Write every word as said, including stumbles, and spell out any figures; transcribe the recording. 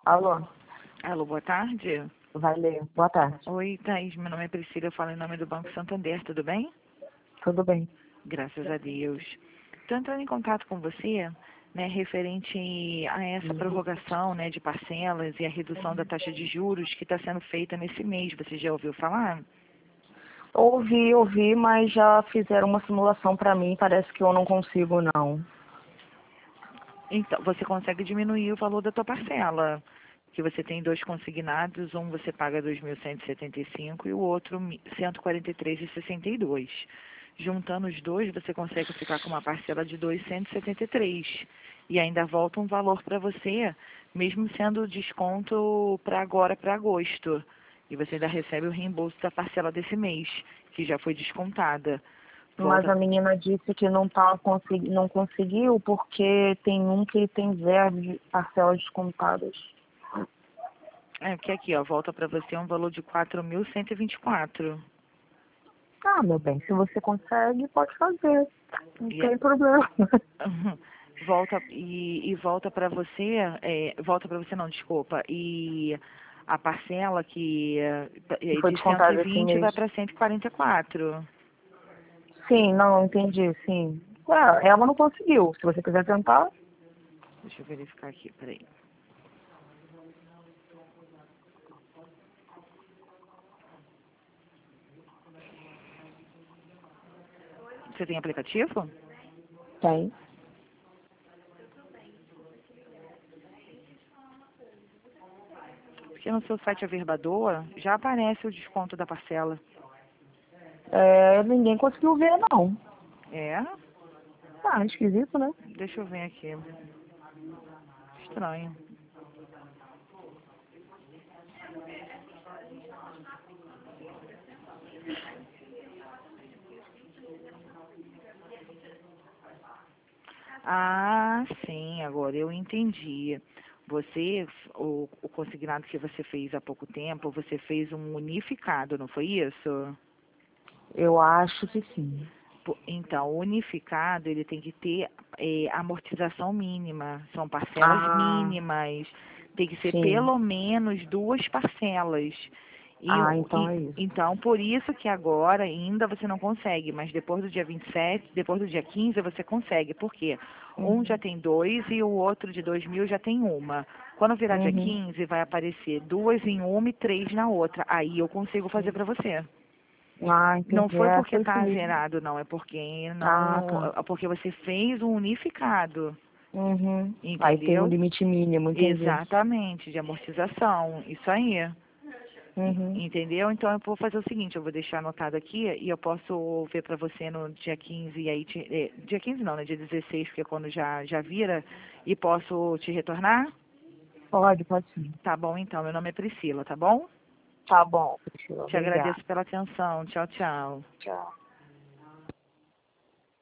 Alô, Alô, boa tarde. vai ler. Boa tarde. Oi, Thaís, meu nome é Priscila, eu falo em nome do Banco Santander, tudo bem? Tudo bem? Graças a Deus. Estou entrando em contato com você, né, referente a essa prorrogação, né, de parcelas e a redução da taxa de juros que está sendo feita nesse mês. Você já ouviu falar? Ouvi, ouvi, mas já fizeram uma simulação para mim. Parece que eu não consigo, não. Então, você consegue diminuir o valor da tua parcela, que você tem dois consignados, um você paga dois mil cento e setenta e cinco e o outro cento e quarenta e três reais e sessenta e dois centavos. Juntando os dois, você consegue ficar com uma parcela de duzentos e setenta e três reais. E ainda volta um valor para você, mesmo sendo desconto para agora, para agosto. E você ainda recebe o reembolso da parcela desse mês, que já foi descontada. Mas Volta. a menina disse que não, tá consegui, não conseguiu porque tem um que tem zero de parcelas descontadas. É, porque aqui, ó, volta para você um valor de quatro mil cento e vinte e quatro. Ah, meu bem, se você consegue, pode fazer. Não E, é- tem problema. volta e, e volta para você, é, volta para você não, desculpa. E a parcela que é, E é foi de cento e descontado esse vinte mês. vai para cento e quarenta e quatro. Sim, não, entendi, sim. É, ela não conseguiu. Se você quiser tentar, Deixa eu verificar aqui, peraí. Você tem aplicativo? tem. Porque no seu site Averbador já aparece o desconto da parcela. É, ninguém conseguiu ver, não. É? Ah, esquisito, né? Deixa eu ver aqui. Estranho. Ah, sim, agora eu entendi. Você, o, o consignado que você fez há pouco tempo, você fez um unificado, não foi isso? Eu acho que sim. Po- Então, o unificado, ele tem que ter eh, amortização mínima, são parcelas Ah, mínimas, tem que ser sim. pelo menos duas parcelas. E, Ah, o- então e- é isso. então, por isso que agora ainda você não consegue, mas depois do dia vinte e sete, depois do dia quinze você consegue. Por quê? Um já Uhum. tem dois e o outro de dois mil já tem uma. Quando virar dia Uhum. quinze, vai aparecer duas em uma e três na outra. Aí eu consigo fazer para você. Ah, Não entendi. foi É, porque foi isso está mesmo. zerado, não. É porque Ah, não, tá. é porque você fez um unificado, Uhum. Aí tem um entendeu? limite mínimo, entendi. Exatamente, de amortização. Isso aí. E- Uhum. Entendeu? Então eu vou fazer o seguinte, eu vou deixar anotado aqui e eu posso ver para você no dia quinze e aí te, eh, dia quinze não, né? Dia dezesseis, porque é quando já já vira e posso te retornar? Pode, pode sim. Tá bom então, meu nome é Priscila, tá bom? Tá bom, Priscila. Te Obrigada. agradeço pela atenção. Tchau, tchau. Tchau.